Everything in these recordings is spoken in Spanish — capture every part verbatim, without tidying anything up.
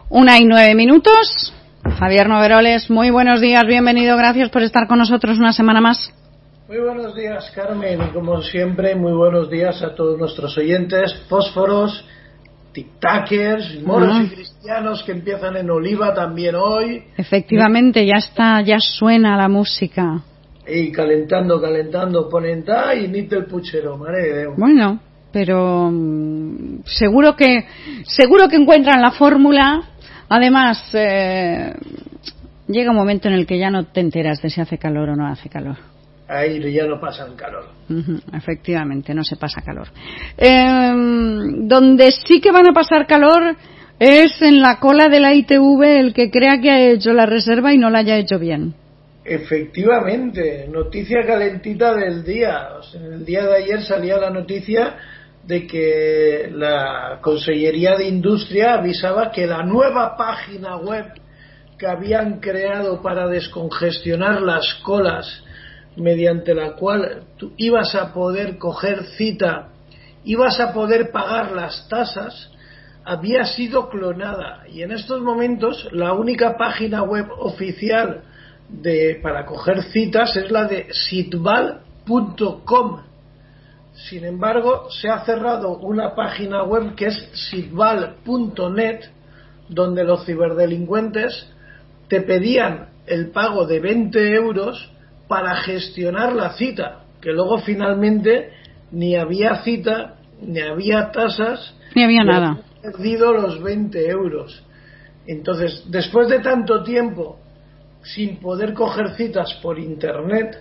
Una y nueve minutos. Javier Nogueroles, muy buenos días, bienvenido, gracias por estar con nosotros una semana más. Muy buenos días, Carmen, y como siempre, muy buenos días a todos nuestros oyentes, fósforos, tic-tackers, moros uh-huh. y cristianos que empiezan en Oliva también hoy. Efectivamente, ya está, ya suena la música. Y calentando, calentando, ponen ta y nit del puchero, madre de Dios. Bueno, pero um, seguro que seguro que encuentran la fórmula. Además, eh, llega un momento en el que ya no te enteras de si hace calor o no hace calor. Ahí ya no pasan calor. Uh-huh, efectivamente, no se pasa calor. Eh, donde sí que van a pasar calor es en la cola de la I T V el que crea que ha hecho la reserva y no la haya hecho bien. Efectivamente, noticia calentita del día. O sea, el día de ayer salía la noticia de que la Consellería de Industria avisaba que la nueva página web que habían creado para descongestionar las colas, mediante la cual tú ibas a poder coger cita, ibas a poder pagar las tasas, había sido clonada. Y en estos momentos la única página web oficial de para coger citas es la de sitval punto com. Sin embargo, se ha cerrado una página web que es sitval punto net, donde los ciberdelincuentes te pedían el pago de veinte euros para gestionar la cita, que luego finalmente ni había cita, ni había tasas, ni había nada. Había perdido los veinte euros. Entonces, después de tanto tiempo sin poder coger citas por internet,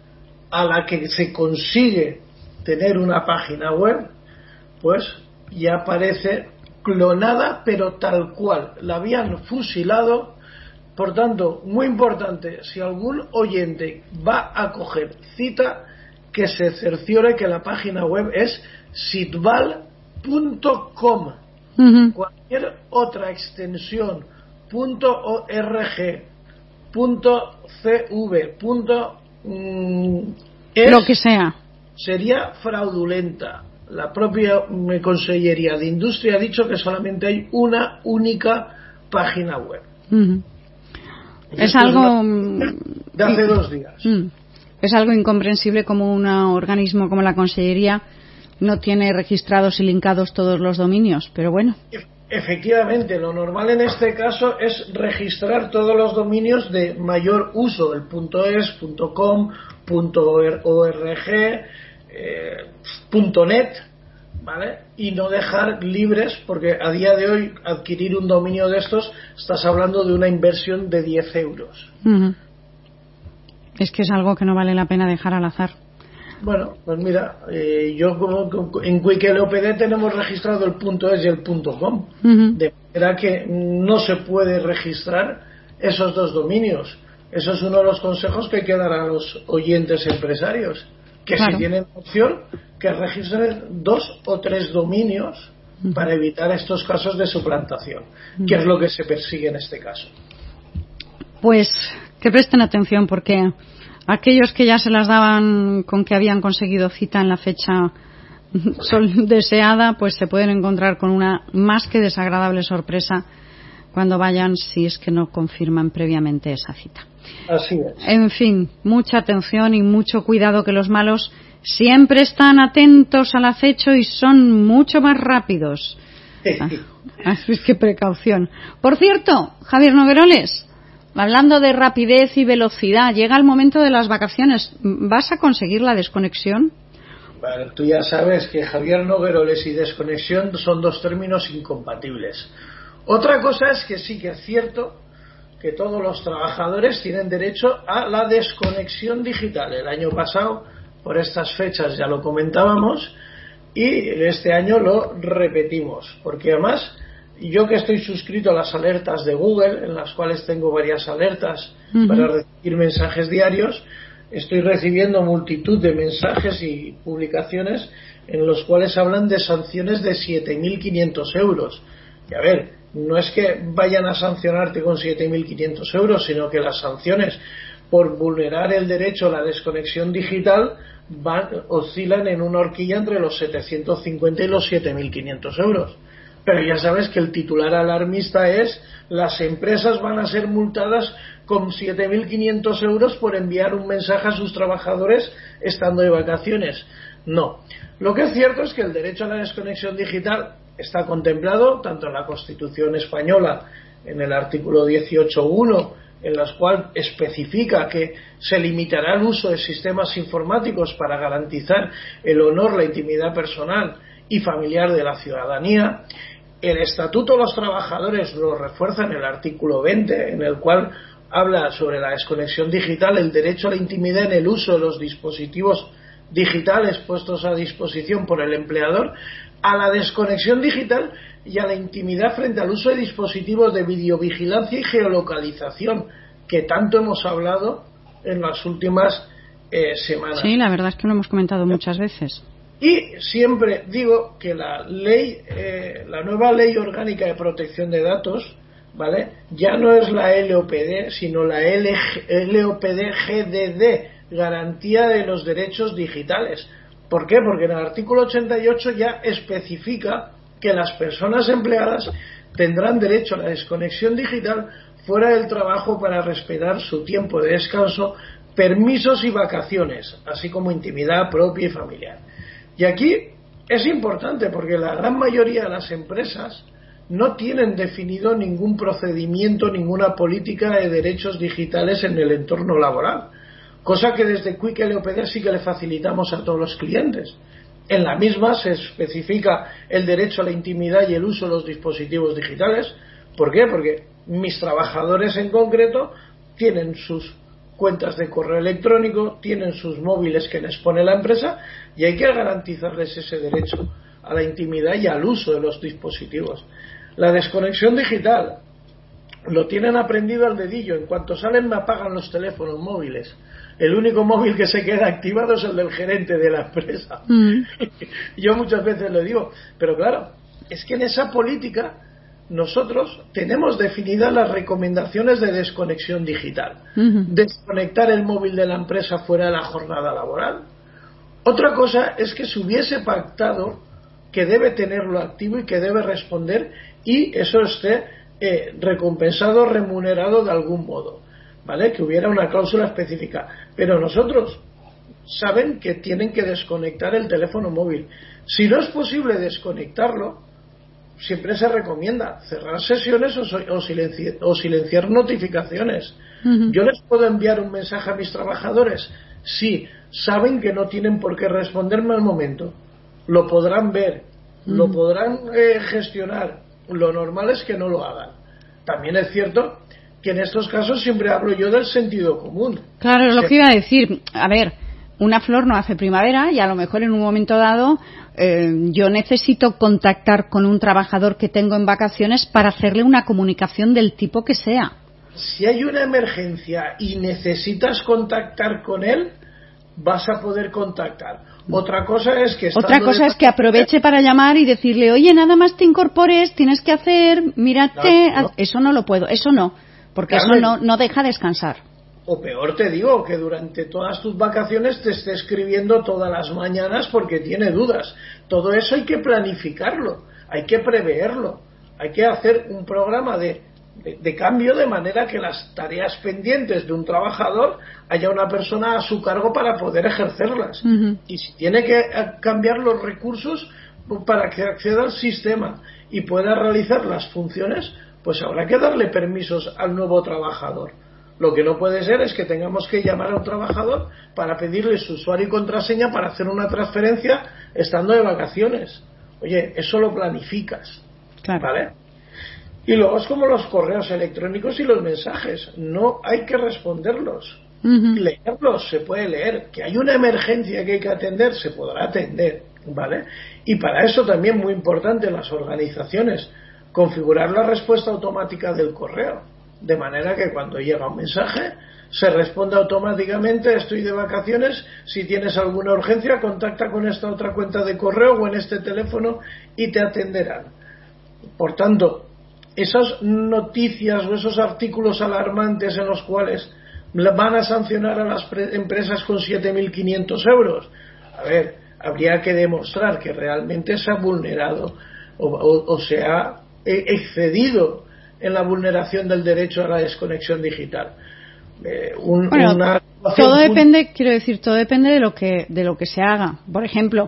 a la que se consigue tener una página web, pues ya parece clonada, pero tal cual, la habían fusilado. Por tanto, muy importante, si algún oyente va a coger cita, que se cerciore que la página web es sitval punto com. Uh-huh. Cualquier otra extensión .org, .cv, mm, es, lo que sea, sería fraudulenta. La propia Consellería de Industria ha dicho que solamente hay una única página web. Uh-huh. Es algo de hace dos días. Es algo incomprensible como un organismo como la Consellería no tiene registrados y linkados todos los dominios, pero bueno. Efectivamente, lo normal en este caso es registrar todos los dominios de mayor uso, el .es, .com, .org, eh, .net, ¿vale? Y no dejar libres, porque a día de hoy adquirir un dominio de estos estás hablando de una inversión de diez euros. Uh-huh. Es que es algo que no vale la pena dejar al azar. Bueno, pues mira, eh, yo como en Wikileopd tenemos registrado el .es y el .com, uh-huh. de manera que no se puede registrar esos dos dominios. Eso es uno de los consejos que hay que dar a los oyentes empresarios, que claro, si tienen opción, que registren dos o tres dominios uh-huh. para evitar estos casos de suplantación, uh-huh. que es lo que se persigue en este caso. Pues que presten atención, porque aquellos que ya se las daban con que habían conseguido cita en la fecha deseada, pues se pueden encontrar con una más que desagradable sorpresa cuando vayan, si es que no confirman previamente esa cita. Así es. En fin, mucha atención y mucho cuidado, que los malos siempre están atentos al acecho y son mucho más rápidos. Así es que precaución. Por cierto, Javier Nogueroles, hablando de rapidez y velocidad, llega el momento de las vacaciones. ¿Vas a conseguir la desconexión? Bueno, tú ya sabes que Javier Nogueroles y desconexión son dos términos incompatibles. Otra cosa es que sí que es cierto que todos los trabajadores tienen derecho a la desconexión digital. El año pasado, por estas fechas, ya lo comentábamos, y este año lo repetimos, porque además yo, que estoy suscrito a las alertas de Google, en las cuales tengo varias alertas uh-huh. para recibir mensajes diarios, estoy recibiendo multitud de mensajes y publicaciones en los cuales hablan de sanciones de siete mil quinientos euros. Y a ver, no es que vayan a sancionarte con siete mil quinientos euros, sino que las sanciones por vulnerar el derecho a la desconexión digital van, oscilan en una horquilla entre los setecientos cincuenta y los siete mil quinientos euros. Pero ya sabes que el titular alarmista es: las empresas van a ser multadas con siete mil quinientos euros por enviar un mensaje a sus trabajadores estando de vacaciones. No. Lo que es cierto es que el derecho a la desconexión digital está contemplado tanto en la Constitución española, en el artículo dieciocho punto uno, en la cual especifica que se limitará el uso de sistemas informáticos para garantizar el honor, la intimidad personal y familiar de la ciudadanía. El Estatuto de los Trabajadores lo refuerza en el artículo veinte, en el cual habla sobre la desconexión digital, el derecho a la intimidad en el uso de los dispositivos digitales puestos a disposición por el empleador, a la desconexión digital y a la intimidad frente al uso de dispositivos de videovigilancia y geolocalización, que tanto hemos hablado en las últimas eh, semanas. Sí, la verdad es que lo hemos comentado muchas veces. Y siempre digo que la ley, eh, la nueva Ley Orgánica de Protección de Datos, ¿vale?, ya no es la L O P D, sino la L O P D G D D, Garantía de los Derechos Digitales. ¿Por qué? Porque en el artículo ochenta y ocho ya especifica que las personas empleadas tendrán derecho a la desconexión digital fuera del trabajo para respetar su tiempo de descanso, permisos y vacaciones, así como intimidad propia y familiar. Y aquí es importante porque la gran mayoría de las empresas no tienen definido ningún procedimiento, ninguna política de derechos digitales en el entorno laboral, cosa que desde Quick L O P D sí que le facilitamos a todos los clientes. En la misma se especifica el derecho a la intimidad y el uso de los dispositivos digitales. ¿Por qué? Porque mis trabajadores en concreto tienen sus cuentas de correo electrónico, tienen sus móviles que les pone la empresa, y hay que garantizarles ese derecho a la intimidad y al uso de los dispositivos. La desconexión digital lo tienen aprendido al dedillo. En cuanto salen me apagan los teléfonos móviles. El único móvil que se queda activado es el del gerente de la empresa. Mm. Yo muchas veces le digo, pero claro, es que en esa política nosotros tenemos definidas las recomendaciones de desconexión digital. Uh-huh. Desconectar el móvil de la empresa fuera de la jornada laboral. Otra cosa es que se hubiese pactado que debe tenerlo activo y que debe responder, y eso esté eh, recompensado, remunerado de algún modo, ¿vale? Que hubiera una cláusula específica. Pero nosotros saben que tienen que desconectar el teléfono móvil. Si no es posible desconectarlo, siempre se recomienda cerrar sesiones o, o, silenci- o silenciar notificaciones. Uh-huh. Yo les puedo enviar un mensaje a mis trabajadores. Sí, saben que no tienen por qué responderme al momento. Lo podrán ver, uh-huh. lo podrán eh, gestionar. Lo normal es que no lo hagan. También es cierto que en estos casos siempre hablo yo del sentido común. Claro, es lo que iba a decir. A ver, una flor no hace primavera, y a lo mejor en un momento dado eh, yo necesito contactar con un trabajador que tengo en vacaciones para hacerle una comunicación del tipo que sea. Si hay una emergencia y necesitas contactar con él, vas a poder contactar. Otra cosa es que otra cosa es que aproveche para llamar y decirle, oye, nada más te incorpores, tienes que hacer, mírate, no, no. Eso no lo puedo, eso no, porque claro, eso no, no deja descansar. O peor te digo, que durante todas tus vacaciones te esté escribiendo todas las mañanas porque tiene dudas. Todo eso hay que planificarlo, hay que preverlo, hay que hacer un programa de, de, de cambio, de manera que las tareas pendientes de un trabajador haya una persona a su cargo para poder ejercerlas. Uh-huh. Y si tiene que cambiar los recursos para que acceda al sistema y pueda realizar las funciones, pues habrá que darle permisos al nuevo trabajador. Lo que no puede ser es que tengamos que llamar a un trabajador para pedirle su usuario y contraseña para hacer una transferencia estando de vacaciones. Oye, eso lo planificas, claro. ¿Vale? Y luego es como los correos electrónicos y los mensajes. No hay que responderlos. Uh-huh. Leerlos se puede leer. Que hay una emergencia que hay que atender, se podrá atender, ¿vale? Y para eso también muy importante en las organizaciones configurar la respuesta automática del correo, de manera que cuando llega un mensaje se responde automáticamente: estoy de vacaciones, si tienes alguna urgencia contacta con esta otra cuenta de correo o en este teléfono y te atenderán. Por tanto, esas noticias o esos artículos alarmantes en los cuales van a sancionar a las pre- empresas con siete mil quinientos euros, a ver, habría que demostrar que realmente se ha vulnerado o, o, o se ha excedido en la vulneración del derecho a la desconexión digital. Eh, un, bueno, una todo depende, quiero decir, todo depende de lo que de lo que se haga. Por ejemplo,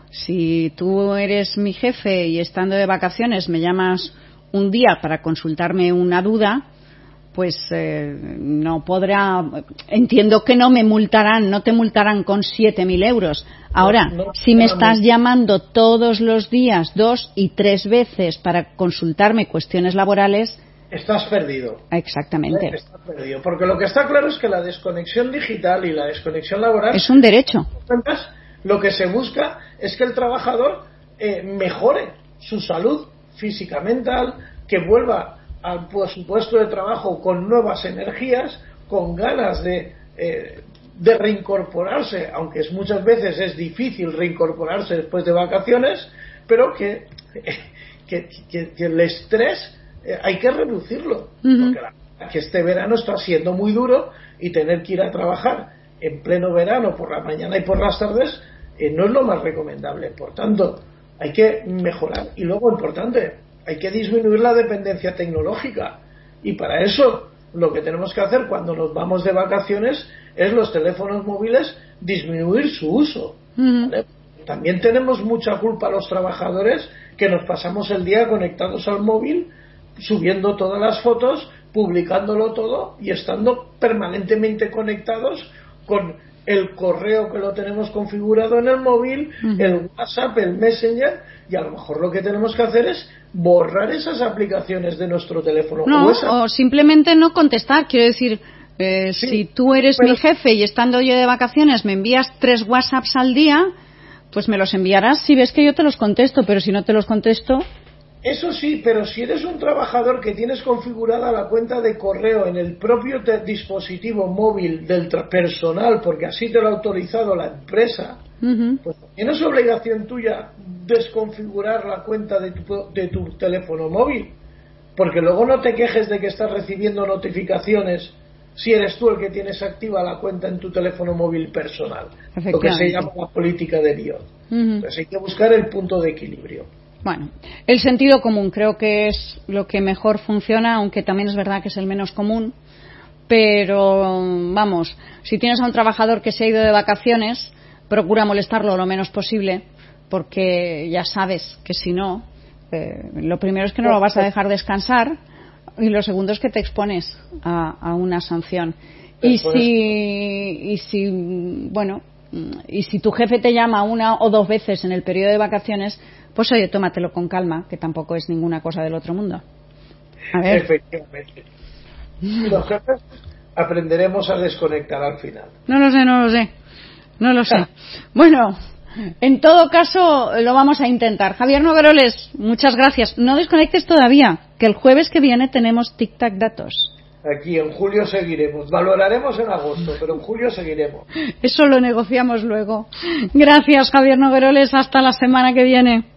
si tú eres mi jefe y estando de vacaciones me llamas un día para consultarme una duda, pues eh, no podrá, entiendo que no me multarán, no te multarán con siete mil euros. Ahora, no, no, si me estás llamando todos los días, dos y tres veces para consultarme cuestiones laborales, estás perdido. Exactamente. Estás perdido, porque lo que está claro es que la desconexión digital y la desconexión laboral es un derecho. Lo que se busca es que el trabajador eh, mejore su salud física, mental, que vuelva a pues, su puesto de trabajo con nuevas energías, con ganas de, eh, de reincorporarse, aunque es, muchas veces es difícil reincorporarse después de vacaciones, pero que, que, que, que el estrés eh, hay que reducirlo, uh-huh. porque la, que este verano está siendo muy duro y tener que ir a trabajar en pleno verano por la mañana y por las tardes eh, no es lo más recomendable. Por tanto, hay que mejorar. Y luego, importante, hay que disminuir la dependencia tecnológica, y para eso lo que tenemos que hacer cuando nos vamos de vacaciones es los teléfonos móviles disminuir su uso. Uh-huh. ¿Vale? También tenemos mucha culpa los trabajadores que nos pasamos el día conectados al móvil, subiendo todas las fotos, publicándolo todo y estando permanentemente conectados con el correo que lo tenemos configurado en el móvil, uh-huh. el WhatsApp, el Messenger, y a lo mejor lo que tenemos que hacer es borrar esas aplicaciones de nuestro teléfono. No, o, esa... o simplemente no contestar. Quiero decir, eh, sí, si tú eres pero... mi jefe y estando yo de vacaciones me envías tres WhatsApps al día, pues me los enviarás si ves que yo te los contesto, pero si no te los contesto... Eso sí, pero si eres un trabajador que tienes configurada la cuenta de correo en el propio te- dispositivo móvil del tra- personal, porque así te lo ha autorizado la empresa, uh-huh. pues también es obligación tuya desconfigurar la cuenta de tu, de tu teléfono móvil, porque luego no te quejes de que estás recibiendo notificaciones si eres tú el que tienes activa la cuenta en tu teléfono móvil personal, lo que se llama la política de B I O D. Uh-huh. Entonces hay que buscar el punto de equilibrio. Bueno, el sentido común creo que es lo que mejor funciona, aunque también es verdad que es el menos común. Pero, vamos, si tienes a un trabajador que se ha ido de vacaciones, procura molestarlo lo menos posible, porque ya sabes que si no, eh, lo primero es que no lo vas a dejar descansar, y lo segundo es que te expones a, a una sanción. Y si, y si, bueno, y si tu jefe te llama una o dos veces en el periodo de vacaciones, pues oye, tómatelo con calma, que tampoco es ninguna cosa del otro mundo. A ver. Efectivamente. Y los jefes aprenderemos a desconectar al final. No lo sé, no lo sé. No lo sé. Bueno, en todo caso lo vamos a intentar. Javier Nogueroles, muchas gracias. No desconectes todavía, que el jueves que viene tenemos Tic Tac Datos. Aquí en julio seguiremos. Valoraremos en agosto, pero en julio seguiremos. Eso lo negociamos luego. Gracias, Javier Nogueroles. Hasta la semana que viene.